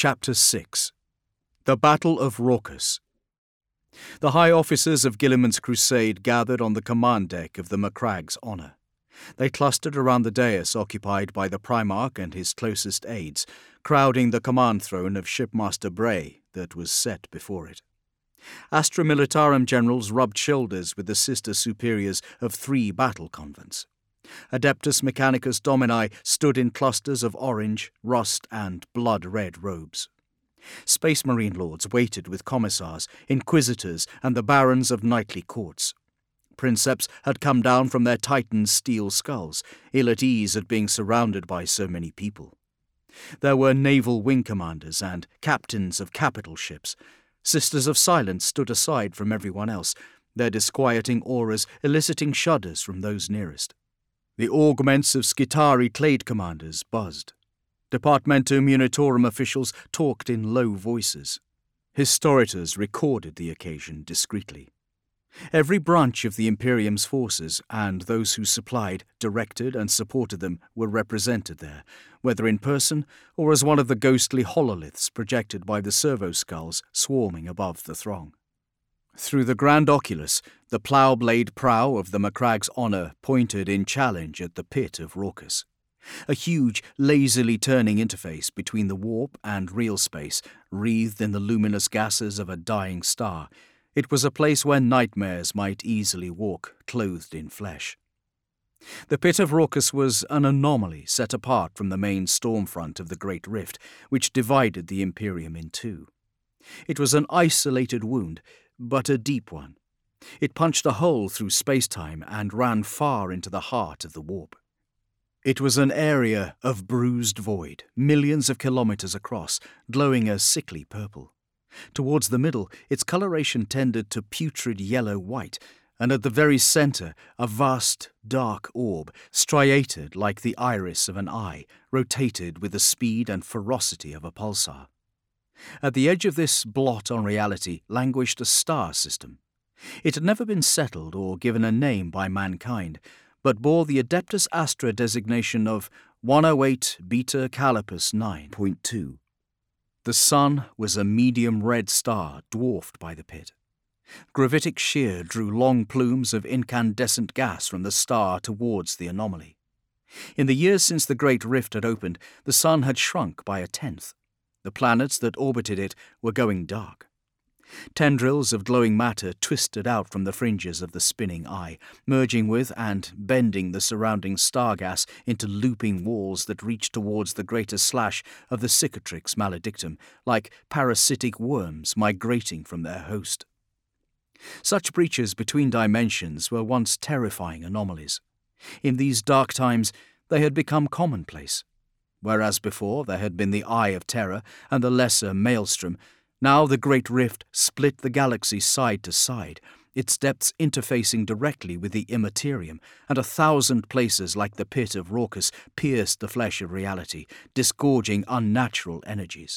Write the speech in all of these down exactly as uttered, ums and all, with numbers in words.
Chapter six. The Battle of Raucus. The high officers of Guilliman's crusade gathered on the command deck of the Macragge's Honour. They clustered around the dais occupied by the Primarch and his closest aides, crowding the command throne of Shipmaster Bray that was set before it. Astra Militarum generals rubbed shoulders with the sister superiors of three battle convents. Adeptus Mechanicus Domini stood in clusters of orange, rust, and blood-red robes. Space Marine lords waited with commissars, inquisitors, and the barons of knightly courts. Princeps had come down from their Titan steel skulls, ill at ease at being surrounded by so many people. There were naval wing commanders and captains of capital ships. Sisters of Silence stood aside from everyone else, their disquieting auras eliciting shudders from those nearest. The augments of Skitarii Clade commanders buzzed. Departmentum Unitorum officials talked in low voices. Historiators recorded the occasion discreetly. Every branch of the Imperium's forces and those who supplied, directed, and supported them were represented there, whether in person or as one of the ghostly hololiths projected by the servo-skulls swarming above the throng. Through the grand oculus, the plough-blade prow of the Macragge's Honour pointed in challenge at the pit of Raucus. A huge, lazily turning interface between the warp and real space, wreathed in the luminous gases of a dying star. It was a place where nightmares might easily walk, clothed in flesh. The pit of Raucus was an anomaly set apart from the main storm front of the Great Rift, which divided the Imperium in two. It was an isolated wound, but a deep one. It punched a hole through space-time and ran far into the heart of the warp. It was an area of bruised void, millions of kilometers across, glowing a sickly purple. Towards the middle, its coloration tended to putrid yellow-white, and at the very center, a vast, dark orb, striated like the iris of an eye, rotated with the speed and ferocity of a pulsar. At the edge of this blot on reality languished a star system. It had never been settled or given a name by mankind, but bore the Adeptus Astra designation of one oh eight Beta Calipus nine point two. The sun was a medium red star dwarfed by the pit. Gravitic shear drew long plumes of incandescent gas from the star towards the anomaly. In the years since the Great Rift had opened, the sun had shrunk by a tenth. The planets that orbited it were going dark. Tendrils of glowing matter twisted out from the fringes of the spinning eye, merging with and bending the surrounding star gas into looping walls that reached towards the greater slash of the Cicatrix Maledictum, like parasitic worms migrating from their host. Such breaches between dimensions were once terrifying anomalies. In these dark times, they had become commonplace. Whereas before there had been the Eye of Terror and the lesser Maelstrom, now the Great Rift split the galaxy side to side, its depths interfacing directly with the Immaterium, and a thousand places like the pit of Raucus pierced the flesh of reality, disgorging unnatural energies.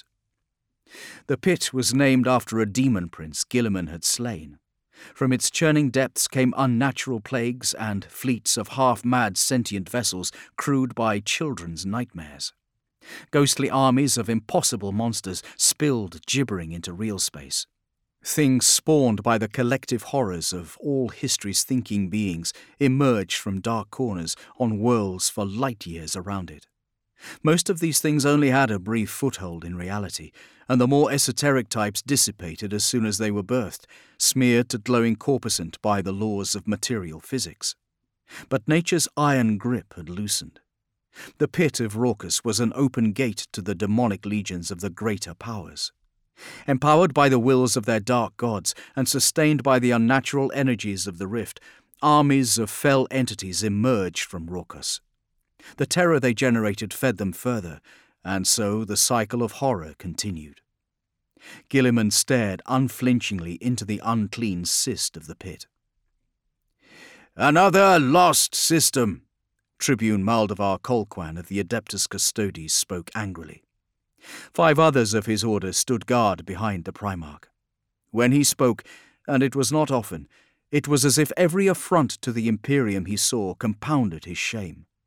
The pit was named after a demon prince Guilliman had slain. From its churning depths came unnatural plagues and fleets of half-mad sentient vessels crewed by children's nightmares. Ghostly armies of impossible monsters spilled gibbering into real space. Things spawned by the collective horrors of all history's thinking beings emerged from dark corners on worlds for light years around it. Most of these things only had a brief foothold in reality, and the more esoteric types dissipated as soon as they were birthed, smeared to glowing corpuscent by the laws of material physics. But nature's iron grip had loosened. The pit of Raucus was an open gate to the demonic legions of the greater powers. Empowered by the wills of their dark gods and sustained by the unnatural energies of the rift, armies of fell entities emerged from Raucus. The terror they generated fed them further, and so the cycle of horror continued. Guilliman stared unflinchingly into the unclean cyst of the pit. "Another lost system!" Tribune Maldavar Colquan of the Adeptus Custodes spoke angrily. Five others of his order stood guard behind the Primarch. When he spoke, and it was not often, it was as if every affront to the Imperium he saw compounded his shame.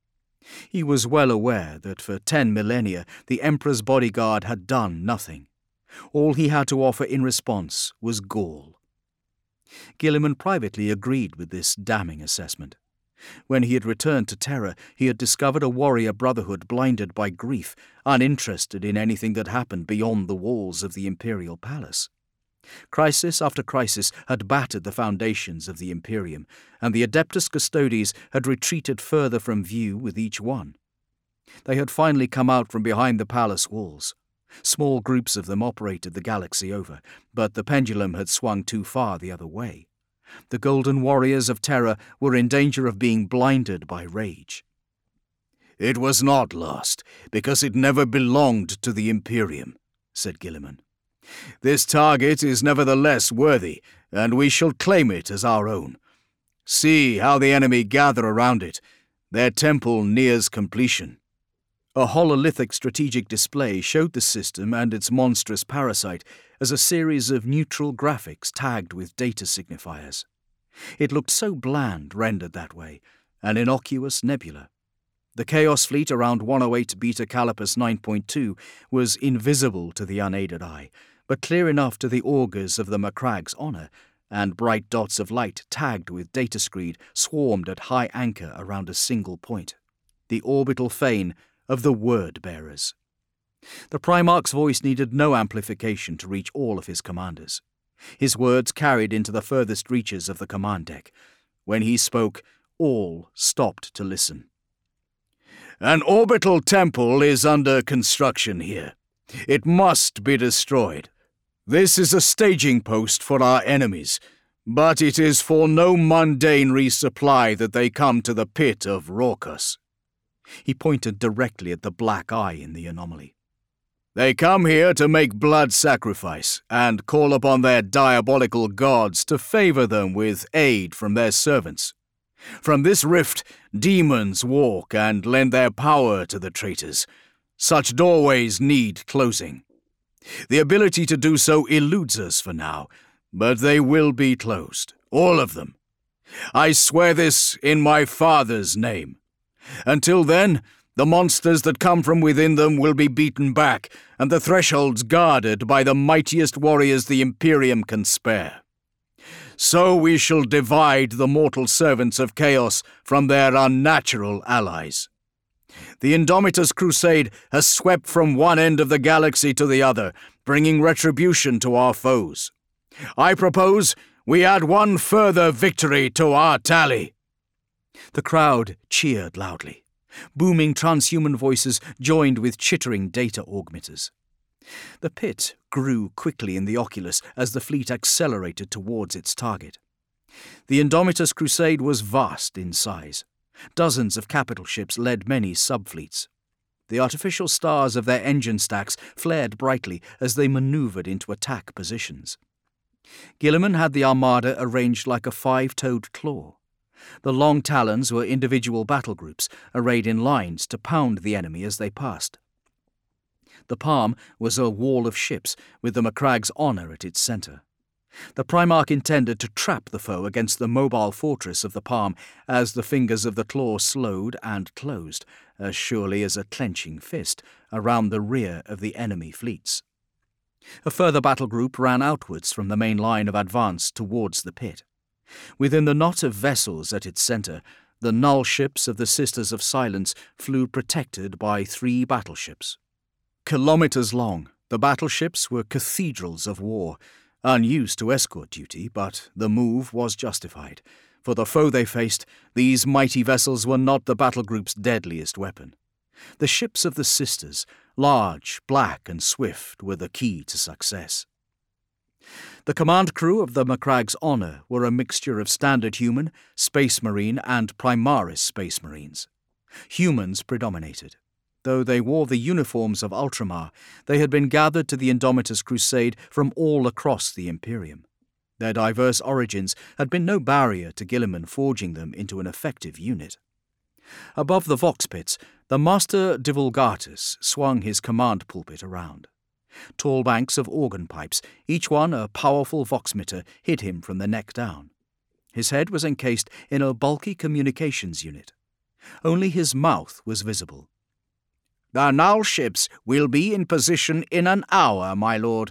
He was well aware that for ten millennia the Emperor's bodyguard had done nothing. All he had to offer in response was gall. Guilliman privately agreed with this damning assessment. When he had returned to Terra, he had discovered a warrior brotherhood blinded by grief, uninterested in anything that happened beyond the walls of the Imperial Palace. Crisis after crisis had battered the foundations of the Imperium, and the Adeptus Custodes had retreated further from view with each one. They had finally come out from behind the palace walls. Small groups of them operated the galaxy over, but the pendulum had swung too far the other way. The Golden Warriors of Terra were in danger of being blinded by rage. "It was not lost, because it never belonged to the Imperium," said Guilliman. "This target is nevertheless worthy, and we shall claim it as our own. See how the enemy gather around it. Their temple nears completion." A hololithic strategic display showed the system and its monstrous parasite as a series of neutral graphics tagged with data signifiers. It looked so bland rendered that way, an innocuous nebula. The Chaos Fleet around one oh eight Beta Calipus nine point two was invisible to the unaided eye, but clear enough to the augurs of the Macragge's honor, and bright dots of light tagged with data screed swarmed at high anchor around a single point, the orbital fane of the Word-bearers. The Primarch's voice needed no amplification to reach all of his commanders. His words carried into the furthest reaches of the command deck. When he spoke, all stopped to listen. "An orbital temple is under construction here. It must be destroyed. This is a staging post for our enemies, but it is for no mundane resupply that they come to the pit of Raucus." He pointed directly at the black eye in the anomaly. "They come here to make blood sacrifice and call upon their diabolical gods to favor them with aid from their servants. From this rift, demons walk and lend their power to the traitors. Such doorways need closing. The ability to do so eludes us for now, but they will be closed, all of them. I swear this in my father's name. Until then, the monsters that come from within them will be beaten back, and the thresholds guarded by the mightiest warriors the Imperium can spare. So we shall divide the mortal servants of chaos from their unnatural allies. The Indomitus Crusade has swept from one end of the galaxy to the other, bringing retribution to our foes. I propose we add one further victory to our tally." The crowd cheered loudly. Booming transhuman voices joined with chittering data augmenters. The pit grew quickly in the oculus as the fleet accelerated towards its target. The Indomitus Crusade was vast in size. Dozens of capital ships led many subfleets. The artificial stars of their engine stacks flared brightly as they maneuvered into attack positions. Guilliman had the armada arranged like a five-toed claw. The long talons were individual battle groups, arrayed in lines to pound the enemy as they passed. The palm was a wall of ships, with the Macragge's honor at its center. The Primarch intended to trap the foe against the mobile fortress of the palm as the fingers of the claw slowed and closed, as surely as a clenching fist, around the rear of the enemy fleets. A further battle group ran outwards from the main line of advance towards the pit. Within the knot of vessels at its center, the null ships of the Sisters of Silence flew protected by three battleships. Kilometers long, the battleships were cathedrals of war, unused to escort duty, but the move was justified. For the foe they faced, these mighty vessels were not the battle group's deadliest weapon. The ships of the Sisters, large, black, and swift, were the key to success. The command crew of the Macragge's honor were a mixture of standard human, space marine, and Primaris space marines. Humans predominated. Though they wore the uniforms of Ultramar, they had been gathered to the Indomitus Crusade from all across the Imperium. Their diverse origins had been no barrier to Guilliman forging them into an effective unit. Above the vox pits, the Master Divulgatus swung his command pulpit around. Tall banks of organ pipes, each one a powerful voxmeter, hid him from the neck down. His head was encased in a bulky communications unit. Only his mouth was visible. "The null ships will be in position in an hour, my lord."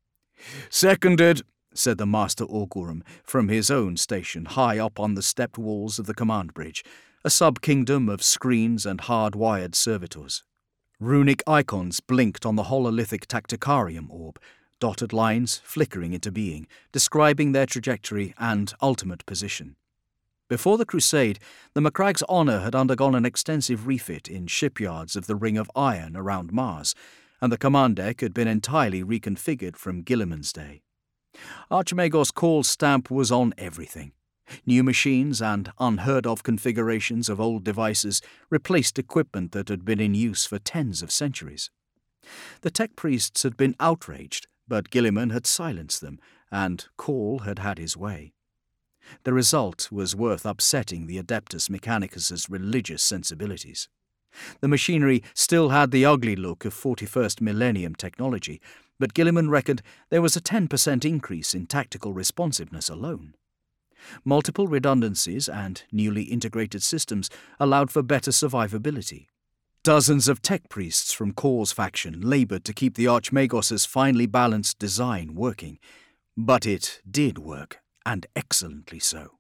"Seconded," said the Master Augurum from his own station high up on the stepped walls of the command bridge, a sub-kingdom of screens and hard-wired servitors. Runic icons blinked on the hololithic Tacticarium orb, dotted lines flickering into being, describing their trajectory and ultimate position. Before the Crusade, the Macragge's Honour had undergone an extensive refit in shipyards of the Ring of Iron around Mars, and the command deck had been entirely reconfigured from Guilliman's day. Archimagos Call's stamp was on everything. New machines and unheard-of configurations of old devices replaced equipment that had been in use for tens of centuries. The tech priests had been outraged, but Guilliman had silenced them, and Call had had his way. The result was worth upsetting the Adeptus Mechanicus's religious sensibilities. The machinery still had the ugly look of forty-first millennium technology, but Guilliman reckoned there was a ten percent increase in tactical responsiveness alone. Multiple redundancies and newly integrated systems allowed for better survivability. Dozens of tech priests from Call's faction laboured to keep the Archimagos's finely balanced design working, but it did work, and excellently so.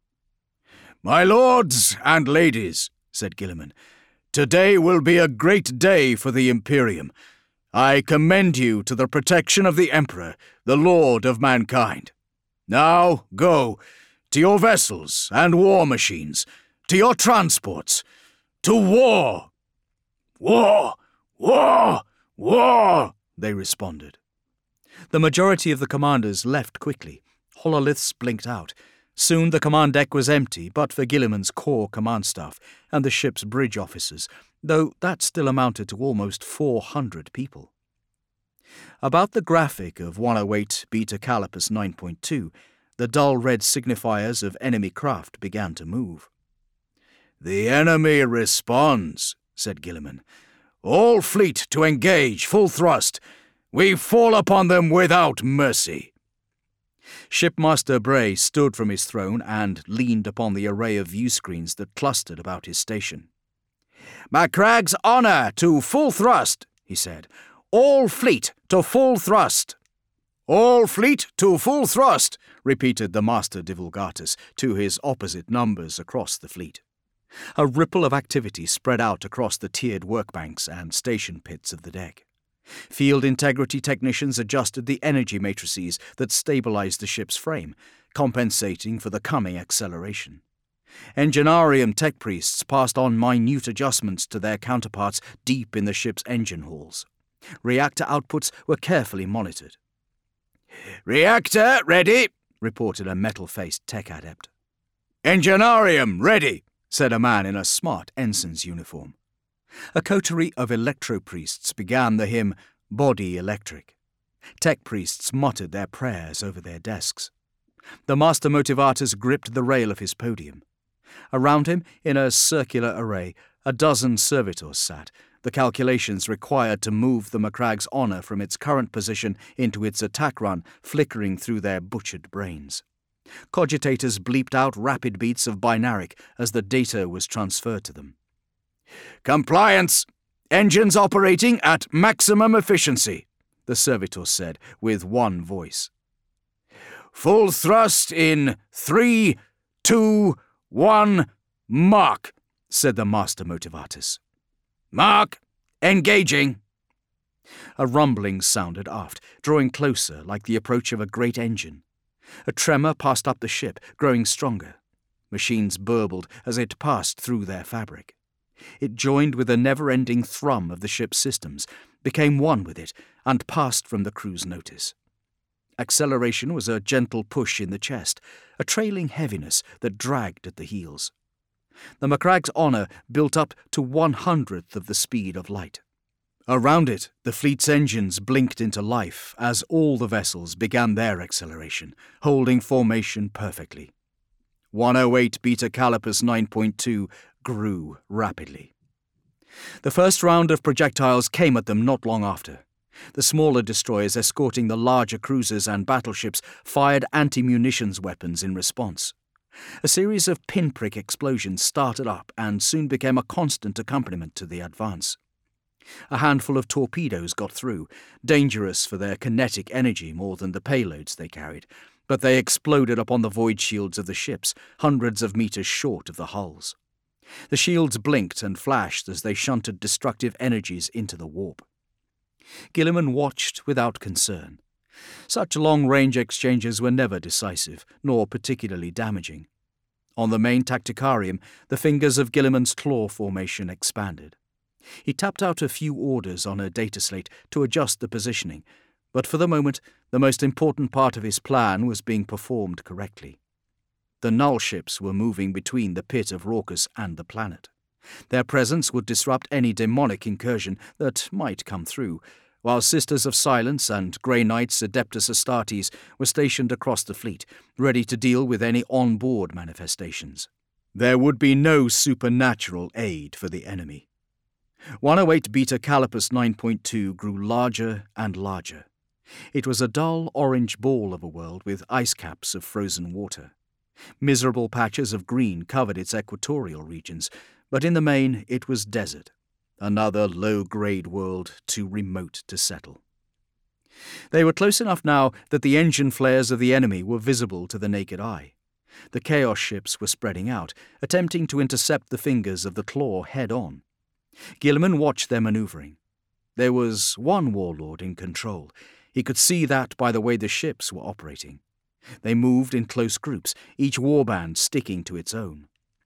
"My lords and ladies," said Guilliman, "today will be a great day for the Imperium. I commend you to the protection of the Emperor, the Lord of mankind. Now go, to your vessels and war machines, to your transports, to war!" "War! War! War!" they responded. The majority of the commanders left quickly. Hololiths blinked out. Soon the command deck was empty, but for Guilliman's core command staff and the ship's bridge officers, though that still amounted to almost four hundred people. About the graphic of one oh eight Beta Calipus nine point two, the dull red signifiers of enemy craft began to move. "The enemy responds," said Guilliman. "All fleet to engage, full thrust. We fall upon them without mercy." Shipmaster Bray stood from his throne and leaned upon the array of view screens that clustered about his station. "Macragge's Honour to full thrust," he said. "All fleet to full thrust." "All fleet to full thrust," repeated the Master Divulgatus to his opposite numbers across the fleet. A ripple of activity spread out across the tiered workbanks and station pits of the deck. Field integrity technicians adjusted the energy matrices that stabilized the ship's frame, compensating for the coming acceleration. Enginarium tech priests passed on minute adjustments to their counterparts deep in the ship's engine halls. Reactor outputs were carefully monitored. "Reactor ready," reported a metal-faced tech adept. "Enginarium ready," said a man in a smart ensign's uniform. A coterie of electro-priests began the hymn Body Electric. Tech priests muttered their prayers over their desks. The Master Motivatus gripped the rail of his podium. Around him, in a circular array, a dozen servitors sat, the calculations required to move the Macragge's Honour from its current position into its attack run flickering through their butchered brains. Cogitators bleeped out rapid beats of binaric as the data was transferred to them. "Compliance! Engines operating at maximum efficiency," the servitor said with one voice. "Full thrust in three, two, one, mark," said the Master Motivatus. "Mark! Engaging!" A rumbling sounded aft, drawing closer like the approach of a great engine. A tremor passed up the ship, growing stronger. Machines burbled as it passed through their fabric. It joined with the never-ending thrum of the ship's systems, became one with it, and passed from the crew's notice. Acceleration was a gentle push in the chest, a trailing heaviness that dragged at the heels. The Macragge's Honour built up to one-hundredth of the speed of light. Around it, the fleet's engines blinked into life as all the vessels began their acceleration, holding formation perfectly. one oh eight Beta Calipus nine point two grew rapidly. The first round of projectiles came at them not long after. The smaller destroyers escorting the larger cruisers and battleships fired anti-munitions weapons in response. A series of pinprick explosions started up and soon became a constant accompaniment to the advance. A handful of torpedoes got through, dangerous for their kinetic energy more than the payloads they carried, but they exploded upon the void shields of the ships, hundreds of meters short of the hulls. The shields blinked and flashed as they shunted destructive energies into the warp. Guilliman watched without concern. Such long-range exchanges were never decisive, nor particularly damaging. On the main tacticarium, the fingers of Guilliman's claw formation expanded. He tapped out a few orders on a data slate to adjust the positioning, but for the moment, the most important part of his plan was being performed correctly. The null ships were moving between the pit of Raucus and the planet. Their presence would disrupt any demonic incursion that might come through, while Sisters of Silence and Grey Knights Adeptus Astartes were stationed across the fleet, ready to deal with any on-board manifestations. There would be no supernatural aid for the enemy. one oh eight Beta Calipus nine point two grew larger and larger. It was a dull orange ball of a world with ice caps of frozen water. Miserable patches of green covered its equatorial regions, but in the main it was desert, another low-grade world too remote to settle. They were close enough now that the engine flares of the enemy were visible to the naked eye. The Chaos ships were spreading out, attempting to intercept the fingers of the Claw head-on. Guilliman watched their manoeuvring. There was one warlord in control. He could see that by the way the ships were operating. They moved in close groups, each warband sticking to its own.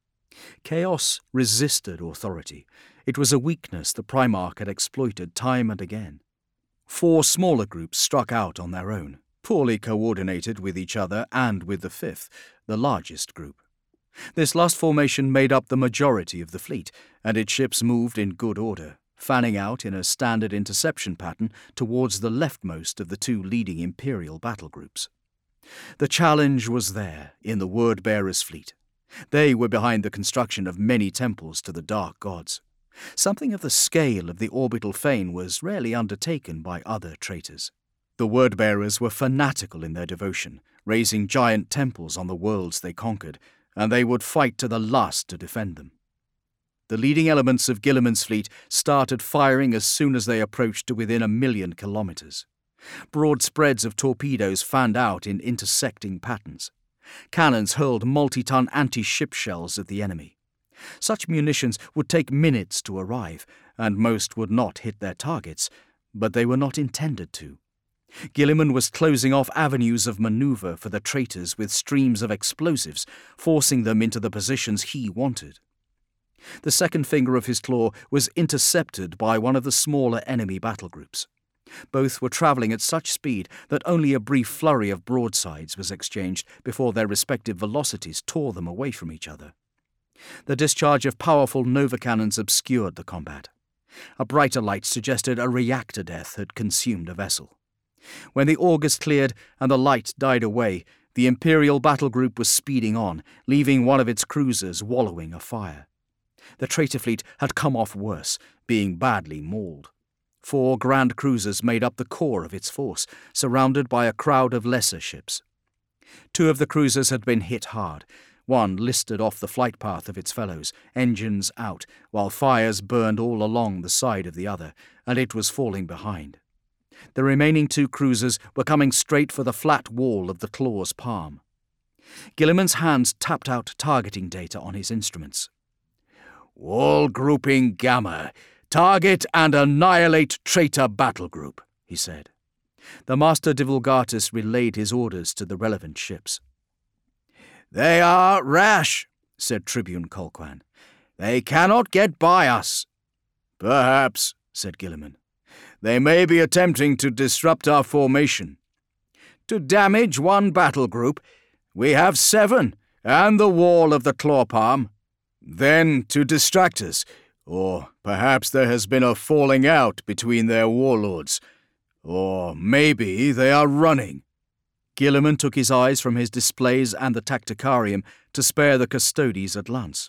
Chaos resisted authority. It was a weakness the Primarch had exploited time and again. Four smaller groups struck out on their own, poorly coordinated with each other and with the fifth, the largest group. This last formation made up the majority of the fleet, and its ships moved in good order, fanning out in a standard interception pattern towards the leftmost of the two leading Imperial battle groups. The challenge was there in the Word-Bearers' fleet. They were behind the construction of many temples to the dark gods. Something of the scale of the orbital fane was rarely undertaken by other traitors. The Word-Bearers were fanatical in their devotion, raising giant temples on the worlds they conquered, and they would fight to the last to defend them. The leading elements of Guilliman's fleet started firing as soon as they approached to within a million kilometers. Broad spreads of torpedoes fanned out in intersecting patterns. Cannons hurled multi-ton anti-ship shells at the enemy. Such munitions would take minutes to arrive, and most would not hit their targets, but they were not intended to. Guilliman was closing off avenues of maneuver for the traitors with streams of explosives, forcing them into the positions he wanted. The second finger of his claw was intercepted by one of the smaller enemy battle groups. Both were travelling at such speed that only a brief flurry of broadsides was exchanged before their respective velocities tore them away from each other. The discharge of powerful Nova cannons obscured the combat. A brighter light suggested a reactor death had consumed a vessel. When the augers cleared and the light died away, the Imperial battle group was speeding on, leaving one of its cruisers wallowing afire. The traitor fleet had come off worse, being badly mauled. Four grand cruisers made up the core of its force, surrounded by a crowd of lesser ships. Two of the cruisers had been hit hard. One listed off the flight path of its fellows, engines out, while fires burned all along the side of the other, and it was falling behind. The remaining two cruisers were coming straight for the flat wall of the Claw's palm. Guilliman's hands tapped out targeting data on his instruments. "Wall grouping Gamma. Target and annihilate traitor battle group," he said. The Master Divulgatus relayed his orders to the relevant ships. "They are rash," said Tribune Colquhoun. "They cannot get by us." "Perhaps," said Guilliman. "They may be attempting to disrupt our formation." "To damage one battle group? We have seven, and the wall of the claw palm." "Then to distract us. Or perhaps there has been a falling out between their warlords. Or maybe they are running." Guilliman took his eyes from his displays and the tacticarium to spare the custodes at Lance.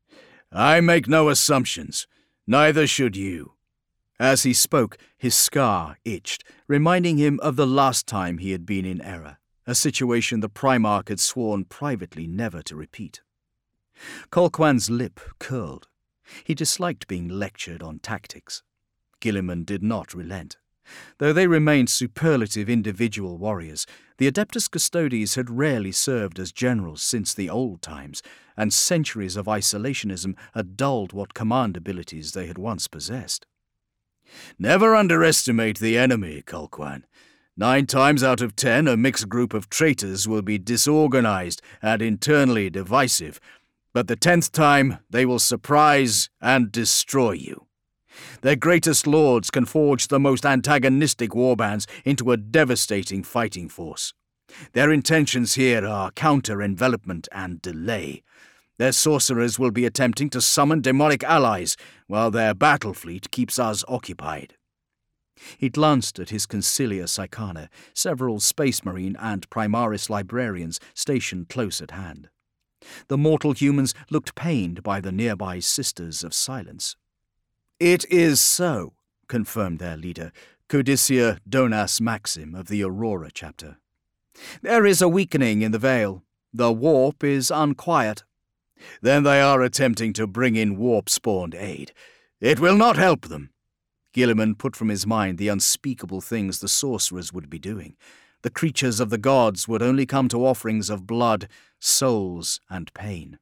"I make no assumptions. Neither should you." As he spoke, his scar itched, reminding him of the last time he had been in error, a situation the Primarch had sworn privately never to repeat. Colquhoun's lip curled. He disliked being lectured on tactics. Guilliman did not relent. Though they remained superlative individual warriors, the Adeptus Custodes had rarely served as generals since the old times, and centuries of isolationism had dulled what command abilities they had once possessed. Never underestimate the enemy, Colquhoun. Nine times out of ten, a mixed group of traitors will be disorganized and internally divisive, but the tenth time they will surprise and destroy you. Their greatest lords can forge the most antagonistic warbands into a devastating fighting force. Their intentions here are counter-envelopment and delay. Their sorcerers will be attempting to summon demonic allies, while their battle fleet keeps us occupied. He glanced at his Consilia Psychana, several Space Marine and Primaris librarians stationed close at hand. The mortal humans looked pained by the nearby Sisters of Silence. "It is so," confirmed their leader, Codicia Donas Maxim of the Aurora chapter. "There is a weakening in the Veil. The warp is unquiet." "Then they are attempting to bring in warp-spawned aid. It will not help them." Guilliman put from his mind the unspeakable things the sorcerers would be doing. The creatures of the gods would only come to offerings of blood, souls, and pain.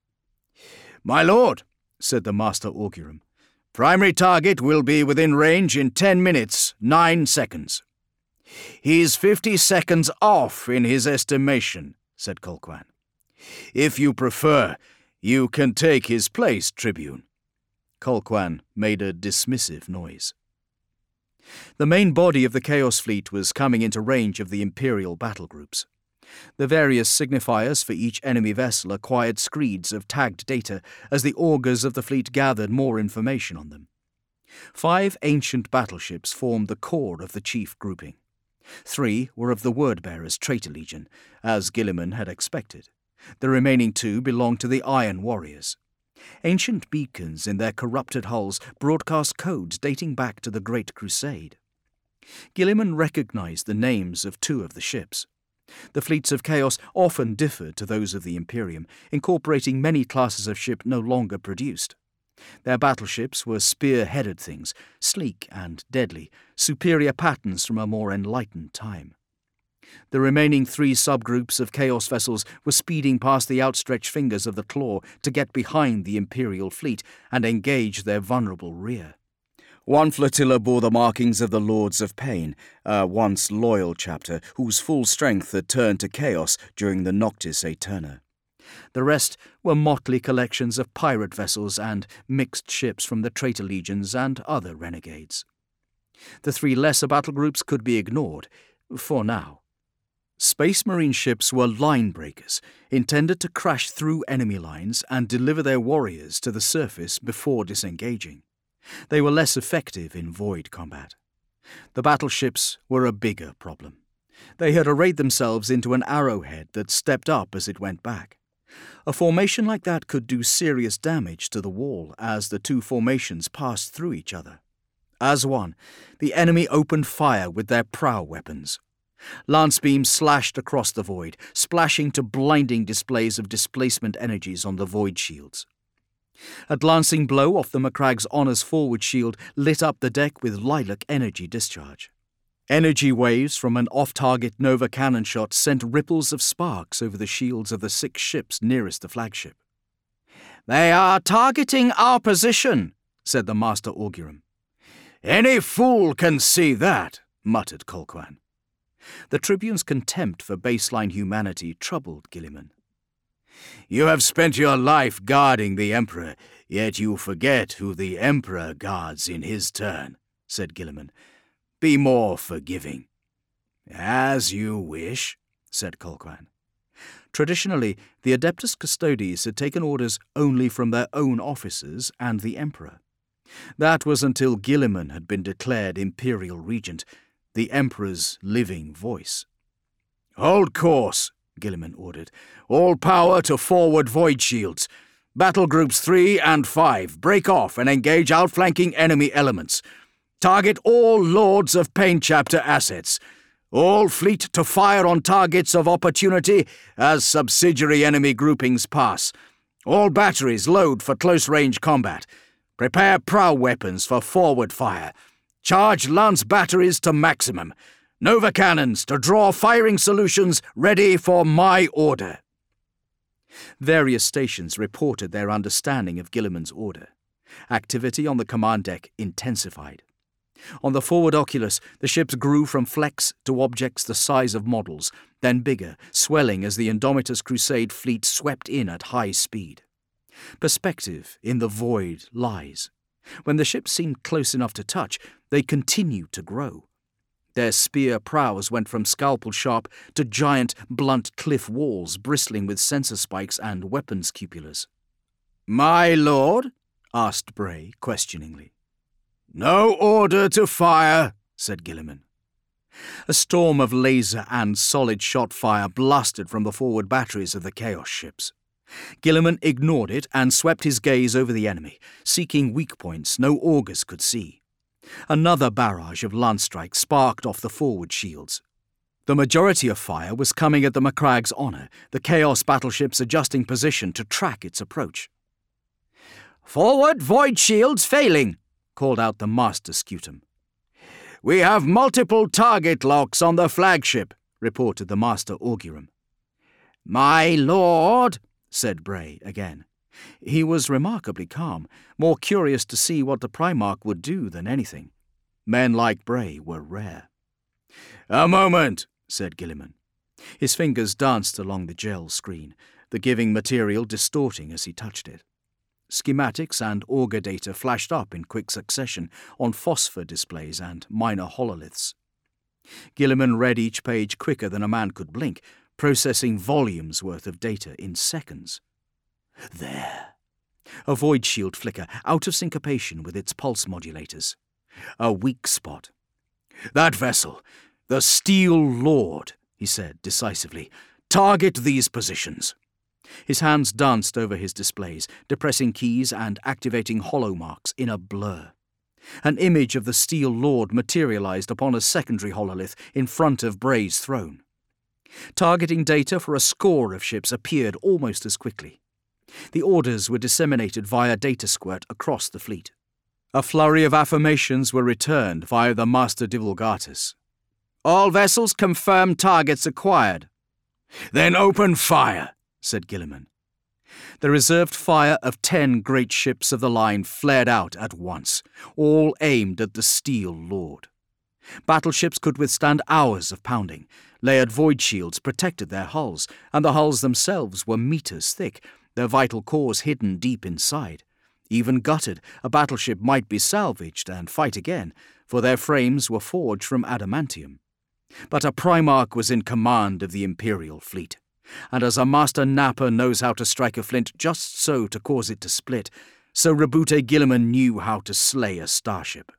"My lord," said the Master Augurum, "primary target will be within range in ten minutes, nine seconds." "He's fifty seconds off in his estimation," said Colquhoun. "If you prefer, you can take his place, Tribune." Colquhoun made a dismissive noise. The main body of the Chaos Fleet was coming into range of the Imperial battle groups. The various signifiers for each enemy vessel acquired screeds of tagged data as the augurs of the fleet gathered more information on them. Five ancient battleships formed the core of the chief grouping. Three were of the Wordbearers Traitor Legion, as Guilliman had expected. The remaining two belonged to the Iron Warriors. Ancient beacons in their corrupted hulls broadcast codes dating back to the Great Crusade. Guilliman recognized the names of two of the ships. The fleets of Chaos often differed to those of the Imperium, incorporating many classes of ship no longer produced. Their battleships were spear-headed things, sleek and deadly, superior patterns from a more enlightened time. The remaining three subgroups of Chaos vessels were speeding past the outstretched fingers of the Claw to get behind the Imperial fleet and engage their vulnerable rear. One flotilla bore the markings of the Lords of Pain, a once loyal chapter whose full strength had turned to chaos during the Noctis Aeterna. The rest were motley collections of pirate vessels and mixed ships from the Traitor Legions and other renegades. The three lesser battle groups could be ignored, for now. Space Marine ships were line breakers, intended to crash through enemy lines and deliver their warriors to the surface before disengaging. They were less effective in void combat. The battleships were a bigger problem. They had arrayed themselves into an arrowhead that stepped up as it went back. A formation like that could do serious damage to the wall as the two formations passed through each other. As one, the enemy opened fire with their prow weapons. Lance beams slashed across the void, splashing to blinding displays of displacement energies on the void shields. A glancing blow off the Macragge's Honor's forward shield lit up the deck with lilac energy discharge. Energy waves from an off-target Nova cannon shot sent ripples of sparks over the shields of the six ships nearest the flagship. "They are targeting our position," said the Master Augurum. "Any fool can see that," muttered Colquhoun. The Tribune's contempt for baseline humanity troubled Guilliman. "You have spent your life guarding the Emperor, yet you forget who the Emperor guards in his turn," said Guilliman. "Be more forgiving." "As you wish," said Colquhoun. Traditionally, the Adeptus Custodes had taken orders only from their own officers and the Emperor. That was until Guilliman had been declared Imperial Regent, the Emperor's living voice. "Hold course," Guilliman ordered. "All power to forward void shields. Battle groups three and five, break off and engage outflanking enemy elements. Target all Lords of Pain chapter assets. All fleet to fire on targets of opportunity as subsidiary enemy groupings pass. All batteries load for close-range combat. Prepare prow weapons for forward fire. Charge lance batteries to maximum. Nova cannons to draw firing solutions ready for my order. Various stations reported their understanding of Guilliman's order. Activity on the command deck intensified. On the forward oculus, the ships grew from flecks to objects the size of models, then bigger, swelling as the Indomitus Crusade fleet swept in at high speed. Perspective in the void lies. When the ships seemed close enough to touch, they continued to grow. Their spear prows went from scalpel-sharp to giant, blunt cliff walls bristling with sensor spikes and weapons cupolas. "My lord?" asked Bray questioningly. "No order to fire," said Guilliman. A storm of laser and solid shot fire blasted from the forward batteries of the Chaos ships. Guilliman ignored it and swept his gaze over the enemy, seeking weak points no augurs could see. Another barrage of lance strikes sparked off the forward shields. The majority of fire was coming at the Macragge's Honor, the Chaos battleships adjusting position to track its approach. "Forward void shields failing," called out the Master Scutum. "We have multiple target locks on the flagship," reported the Master Augurum. "My lord," said Bray again. He was remarkably calm, more curious to see what the Primarch would do than anything. Men like Bray were rare. "A moment," said Guilliman. His fingers danced along the gel screen, the giving material distorting as he touched it. Schematics and augur data flashed up in quick succession on phosphor displays and minor hololiths. Guilliman read each page quicker than a man could blink, processing volumes worth of data in seconds. There. A void shield flicker, out of syncopation with its pulse modulators. A weak spot. "That vessel, the Steel Lord," he said decisively. "Target these positions." His hands danced over his displays, depressing keys and activating hollow marks in a blur. An image of the Steel Lord materialized upon a secondary hololith in front of Bray's throne. Targeting data for a score of ships appeared almost as quickly. The orders were disseminated via data squirt across the fleet. A flurry of affirmations were returned via the Master Divulgatus. "All vessels confirm targets acquired." "Then open fire," said Guilliman. The reserved fire of ten great ships of the line flared out at once, all aimed at the Steel Lord. Battleships could withstand hours of pounding. Layered void shields protected their hulls, and the hulls themselves were meters thick, their vital cores hidden deep inside. Even gutted, a battleship might be salvaged and fight again, for their frames were forged from adamantium. But a Primarch was in command of the Imperial fleet. And as a Master Napper knows how to strike a flint just so to cause it to split, so Roboute Guilliman knew how to slay a starship.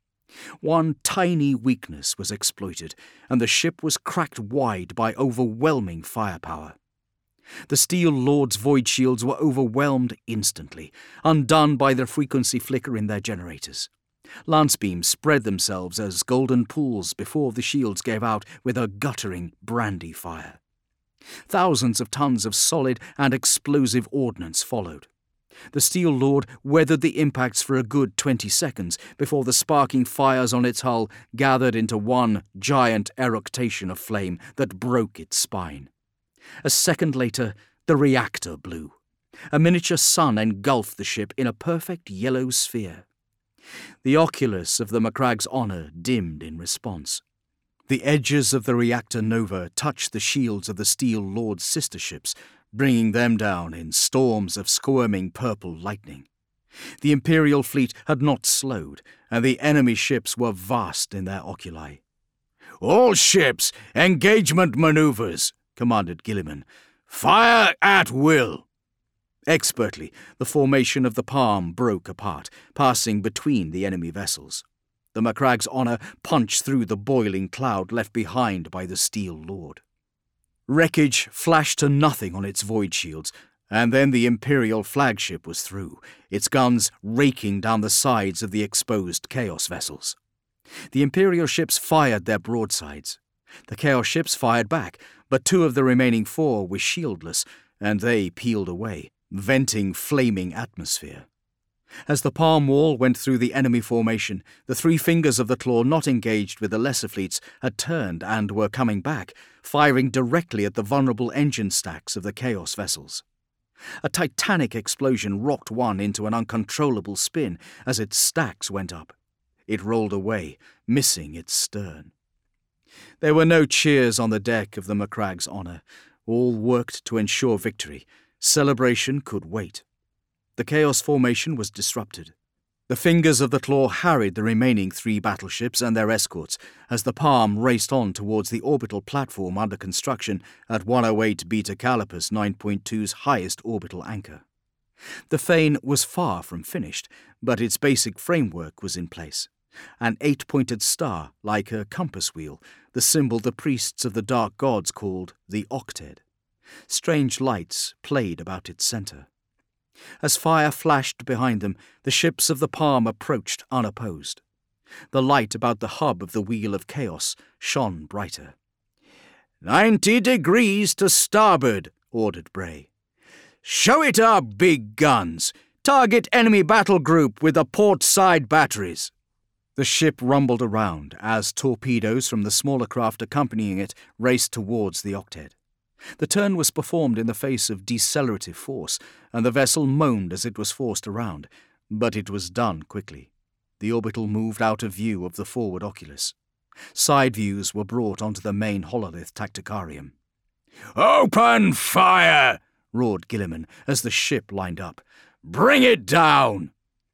One tiny weakness was exploited, and the ship was cracked wide by overwhelming firepower. The Steel Lord's void shields were overwhelmed instantly, undone by the frequency flicker in their generators. Lance beams spread themselves as golden pools before the shields gave out with a guttering brandy fire. Thousands of tons of solid and explosive ordnance followed. The Steel Lord weathered the impacts for a good twenty seconds before the sparking fires on its hull gathered into one giant eructation of flame that broke its spine. A second later, the reactor blew. A miniature sun engulfed the ship in a perfect yellow sphere. The oculus of the Macragge's Honor dimmed in response. The edges of the reactor nova touched the shields of the Steel Lord's sister ships, bringing them down in storms of squirming purple lightning. The Imperial fleet had not slowed, and the enemy ships were vast in their oculi. "All ships, engagement maneuvers," commanded Guilliman. "Fire at will." Expertly, the formation of the palm broke apart, passing between the enemy vessels. The Macragge's Honor punched through the boiling cloud left behind by the Steel Lord. Wreckage flashed to nothing on its void shields, and then the Imperial flagship was through, its guns raking down the sides of the exposed Chaos vessels. The Imperial ships fired their broadsides. The Chaos ships fired back, but two of the remaining four were shieldless, and they peeled away, venting flaming atmosphere. As the palm wall went through the enemy formation, the three fingers of the claw not engaged with the lesser fleets had turned and were coming back, firing directly at the vulnerable engine stacks of the Chaos vessels. A titanic explosion rocked one into an uncontrollable spin as its stacks went up. It rolled away, missing its stern. There were no cheers on the deck of the Macragge's Honour. All worked to ensure victory. Celebration could wait. The Chaos formation was disrupted. The fingers of the claw harried the remaining three battleships and their escorts as the Palm raced on towards the orbital platform under construction at one oh eight Beta Calipus nine point two's highest orbital anchor. The Fane was far from finished, but its basic framework was in place. An eight-pointed star, like a compass wheel, the symbol the priests of the dark gods called the Octed. Strange lights played about its centre. As fire flashed behind them, the ships of the Palm approached unopposed. The light about the hub of the Wheel of Chaos shone brighter. Ninety degrees to starboard, ordered Bray. Show it our big guns. Target enemy battle group with the port side batteries. The ship rumbled around as torpedoes from the smaller craft accompanying it raced towards the Octed. The turn was performed in the face of decelerative force, and the vessel moaned as it was forced around, but it was done quickly. The orbital moved out of view of the forward oculus. Side views were brought onto the main hololith tacticarium. "Open fire!" roared Guilliman as the ship lined up. "Bring it down!"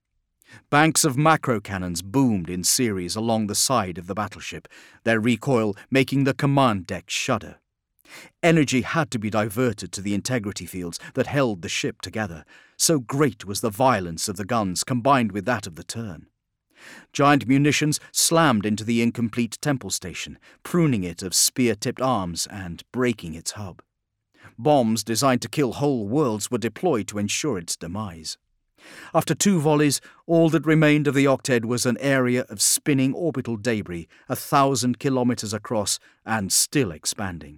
Banks of macro cannons boomed in series along the side of the battleship, their recoil making the command deck shudder. Energy had to be diverted to the integrity fields that held the ship together, so great was the violence of the guns combined with that of the turn. Giant munitions slammed into the incomplete temple station, pruning it of spear-tipped arms and breaking its hub. Bombs designed to kill whole worlds were deployed to ensure its demise. After two volleys, all that remained of the Octed was an area of spinning orbital debris a thousand kilometres across and still expanding.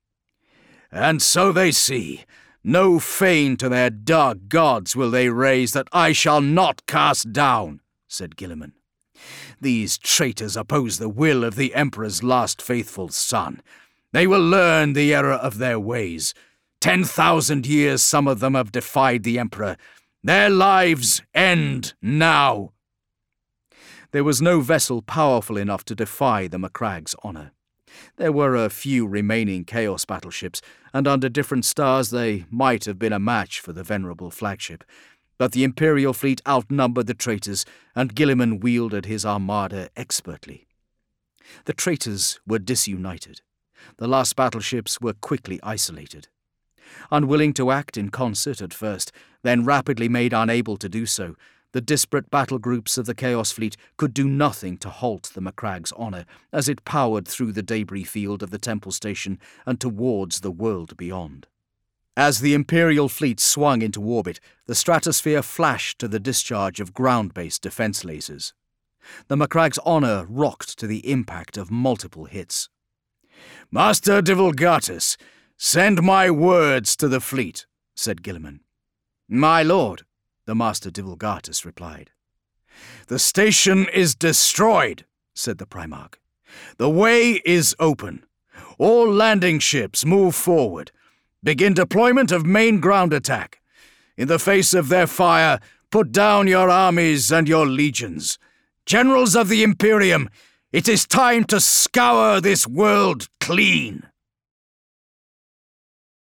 "And so they see. No fane to their dark gods will they raise that I shall not cast down," said Guilliman. "These traitors oppose the will of the Emperor's last faithful son. They will learn the error of their ways. Ten thousand years some of them have defied the Emperor. Their lives end now." There was no vessel powerful enough to defy the Macragge's honour. There were a few remaining Chaos battleships, and under different stars they might have been a match for the venerable flagship. But the Imperial fleet outnumbered the traitors, and Guilliman wielded his armada expertly. The traitors were disunited. The last battleships were quickly isolated. Unwilling to act in concert at first, then rapidly made unable to do so, the disparate battle groups of the Chaos fleet could do nothing to halt the Macragge's honour as it powered through the debris field of the temple station and towards the world beyond. As the Imperial fleet swung into orbit, the stratosphere flashed to the discharge of ground-based defence lasers. The Macragge's honour rocked to the impact of multiple hits. "Master Divulgatus, send my words to the fleet," said Guilliman. "My lord," the Master Divulgatus replied. "The station is destroyed," said the Primarch. "The way is open. All landing ships move forward. Begin deployment of main ground attack. In the face of their fire, put down your armies and your legions. Generals of the Imperium, it is time to scour this world clean."